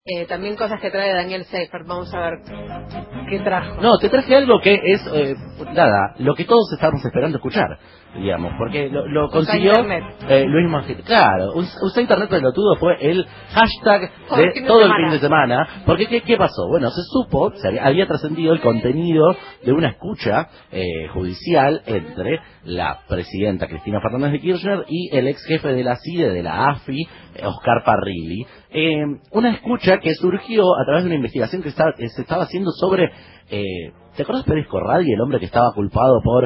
también cosas que trae Daniel Seifert. Vamos a ver qué trajo. No, te traje algo que es, nada, lo que todos estábamos esperando escuchar, digamos, porque lo consiguió Luis Magel. Claro, usa Internet pelotudo fue el hashtag de todo el fin de semana. Porque, ¿qué pasó? Bueno, se supo, había trascendido el contenido de una escucha judicial entre la presidenta Cristina Fernández de Kirchner y el ex jefe de la CIDE, de la AFI, Oscar Parrilli. Una escucha que surgió a través de una investigación que se estaba haciendo sobre... ¿te acuerdas Pérez Corradi, el hombre que estaba culpado por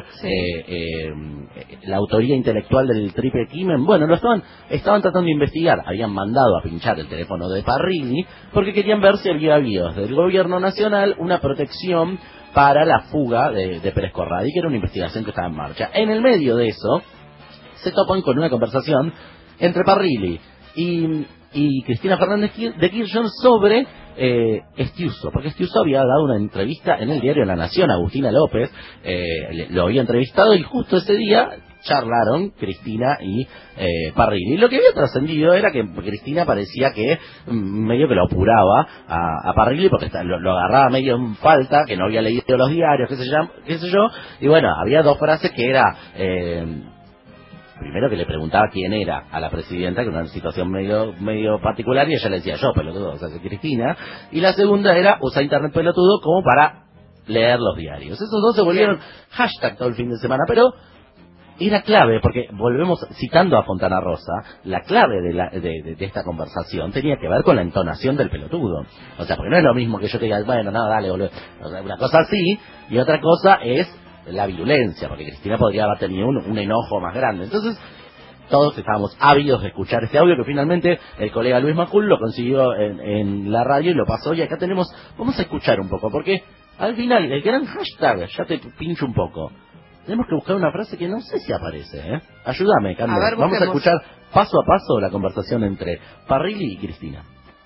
la autoría intelectual del triple crimen? Bueno, estaban tratando de investigar, habían mandado a pinchar el teléfono de Parrilli porque querían ver si había habido del gobierno nacional una protección para la fuga de Pérez Corradi, que era una investigación que estaba en marcha. En el medio de eso, se topan con una conversación entre Parrilli y Cristina Fernández de Kirchner sobre Estiuso, porque Estiuso había dado una entrevista en el diario La Nación a Agustina López, lo había entrevistado y justo ese día charlaron Cristina y Parrilli. Lo que había trascendido era que Cristina parecía que medio que lo apuraba a Parrilli porque lo agarraba medio en falta, que no había leído los diarios, qué sé yo, y bueno, había dos frases que era... primero que le preguntaba quién era a la presidenta, que era una situación medio particular, y ella le decía yo, pelotudo, o sea, que Cristina. Y la segunda era usar Internet pelotudo como para leer los diarios. Esos dos se volvieron hashtag todo el fin de semana, pero era clave, porque volvemos citando a Fontana Rosa, la clave de esta conversación tenía que ver con la entonación del pelotudo. O sea, porque no es lo mismo que yo te diga, bueno, no, dale, boludo. O sea, una cosa así, y otra cosa es la virulencia, porque Cristina podría haber tenido un enojo más grande. Entonces, todos estábamos ávidos de escuchar este audio, que finalmente el colega Luis Macul lo consiguió en la radio y lo pasó, y acá vamos a escuchar un poco, porque al final, el gran hashtag, ya te pincho un poco, tenemos que buscar una frase que no sé si aparece, Ayúdame, Carmen. Vamos a escuchar paso a paso la conversación entre Parrilli y Cristina.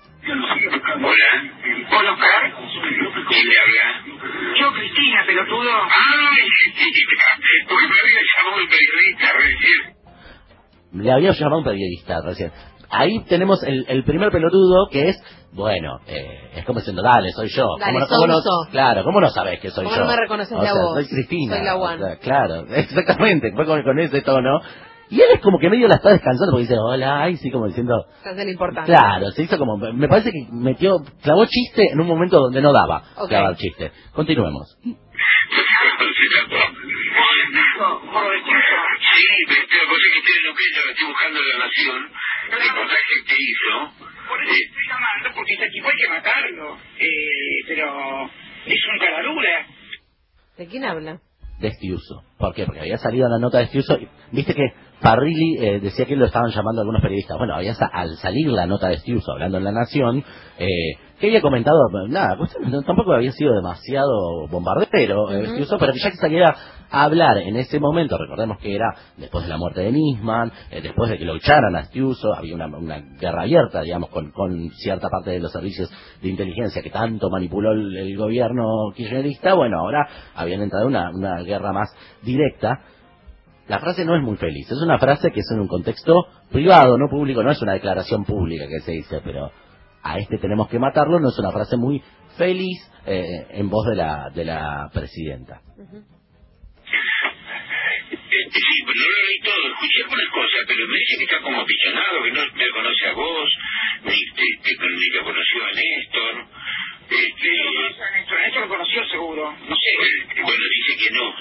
Hola, Oscar. ¿Quién le habla? Yo, Cristina, pelotudo. ¡Ay, Cristina! Porque me había llamado un periodista recién. Le había llamado un periodista recién. Ahí tenemos el primer pelotudo, que es, bueno, es como diciendo, dale, soy yo. Dale, claro, ¿cómo no sabés que soy yo? ¿Cómo no me reconoces la voz? Soy Cristina. Soy la One. O sea, claro, exactamente, fue con ese tono. Y él es como que medio la está descansando porque dice, hola, ay, sí, como diciendo... Se hace el importante. Claro, se hizo como... Me parece que clavó chiste en un momento donde no daba clavar chiste. Continuemos. Sí, pero vos sé que estoy en lo que ella estoy buscando en La Nación, el reportaje que hizo. Por eso estoy llamando, porque este tipo hay que matarlo. Pero es un caradura. ¿De quién habla? De Estiuso. ¿Por qué? Porque había salido la nota de Estiuso. Viste que Parrilli decía que lo estaban llamando algunos periodistas. Bueno, al salir la nota de Estiuso hablando en La Nación, que había comentado, nada, tampoco había sido demasiado bombardero Estiuso, pero que ya que saliera a hablar en ese momento, recordemos que era después de la muerte de Nisman, después de que lo echaran a Estiuso, había una guerra abierta, digamos, con cierta parte de los servicios de inteligencia que tanto manipuló el gobierno kirchnerista. Bueno, ahora habían entrado en una guerra más directa. La frase no es muy feliz, es una frase que es en un contexto privado, no público, no es una declaración pública que se dice, pero a tenemos que matarlo, no es una frase muy feliz en voz de la presidenta. Sí, pero no lo leí todo, escuché algunas cosas, pero me dice que está como aficionado, que no te conoce a vos, ni te conoció a Néstor. Néstor lo conoció seguro, no sé. Bueno, dice que no.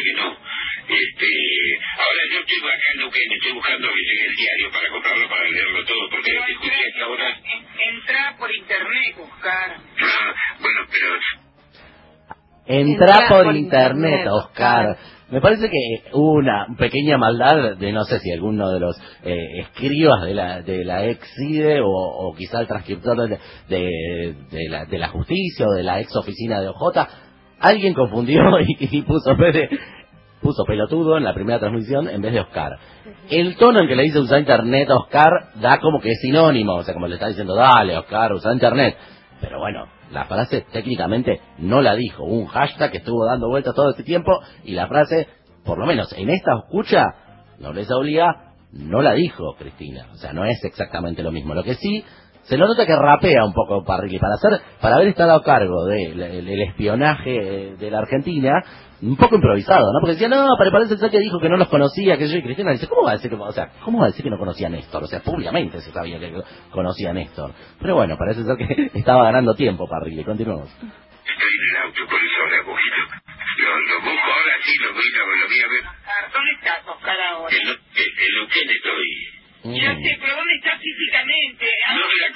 Ahora yo estoy acá en Neuquén, estoy buscando el diario para comprarlo, para leerlo todo, porque escuché hasta ahora. Entra por internet, Oscar. Bueno, pero... Entra por internet, Oscar. Me parece que hubo una pequeña maldad de, no sé si alguno de los escribas de la ex CIDE o quizá el transcriptor de la justicia o de la ex oficina de OJ. Alguien confundió y puso pelotudo en la primera transmisión en vez de Oscar. El tono en que le dice usar internet a Oscar da como que es sinónimo, o sea, como le está diciendo, dale Oscar, usa internet. Pero bueno, la frase técnicamente no la dijo. Un hashtag que estuvo dando vueltas todo este tiempo y la frase, por lo menos en esta escucha, no les obliga, no la dijo Cristina. O sea, no es exactamente lo mismo. Lo que sí Se lo nota que rapea un poco Parrilli para haber estado a cargo del espionaje de la Argentina, un poco improvisado, ¿no? Porque decía, no, pero parece ser que dijo que no los conocía, que yo, y Cristina dice, ¿cómo va a decir que, cómo va a decir que no conocía a Néstor? O sea, públicamente se sabía que conocía a Néstor. Pero bueno, parece ser que estaba ganando tiempo Parrilli. Continuamos. Estoy en el auto, por eso ahora poquito. Lo busco ahora, sí, lo voy a ver. ¿Dónde estás, Oscar, ahora? En lo que estoy. Ya sé, pero ¿dónde estás físicamente? No, en la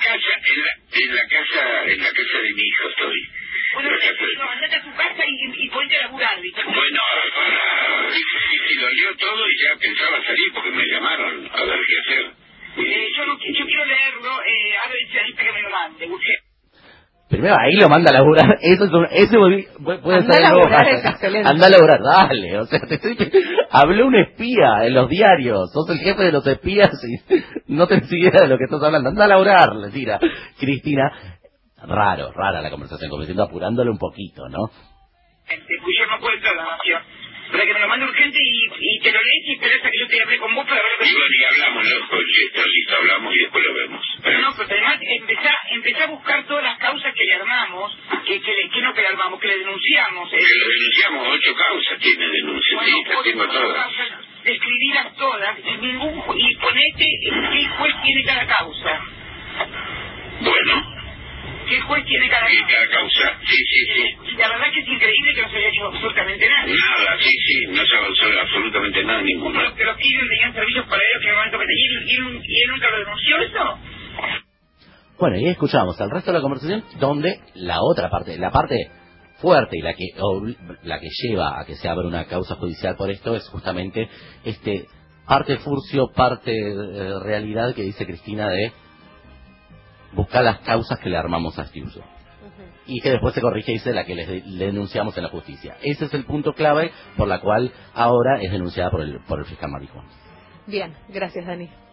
casa de mi hijo estoy. Bueno, andate a tu casa y ponte a laburar, ¿viste? Bueno, sí, lo leo todo y ya pensaba salir porque me llamaron a ver qué hacer. Yo quiero leerlo, a ver si ahorita que me lo mande, urgente. Primero ahí lo manda a laburar, puede ser algo. Anda a laburar, dale, o sea, habló un espía en los diarios, sos el jefe de los espías y no te siquiera de lo que estás hablando, anda a laburar, le tira Cristina. Rara la conversación, como diciendo apurándole un poquito, ¿no? Yo no puedo entrar a la nación. Para que me lo mande urgente y te lo lees y esperas a que yo te hable con vos para ver lo que... Y hablamos, ¿no? Listo, hablamos y después lo vemos. No, pero además empecé a buscar todas las causas que le armamos, que le denunciamos. Que le denunciamos, 8 causas tiene denuncia, bueno, sí, las tengo todas. Escribirlas todas y ponete qué juez tiene cada causa. Bueno. ¿Qué juez tiene cada causa? Sí. La verdad que es increíble que no se haya hecho absolutamente nada. Nada, sí, no se avanzó absolutamente nada ninguno. Los que los piden tenían servicios para ellos que normalmente metían y él nunca lo denunció eso. Bueno, y escuchamos el resto de la conversación donde la otra parte, la parte fuerte y la que lleva a que se abra una causa judicial por esto es justamente parte furcio, parte realidad que dice Cristina de buscar las causas que le armamos a este uso. Y que después se corrige y dice la que le denunciamos en la justicia. Ese es el punto clave por la cual ahora es denunciada por el fiscal Marijón. Bien, gracias Dani.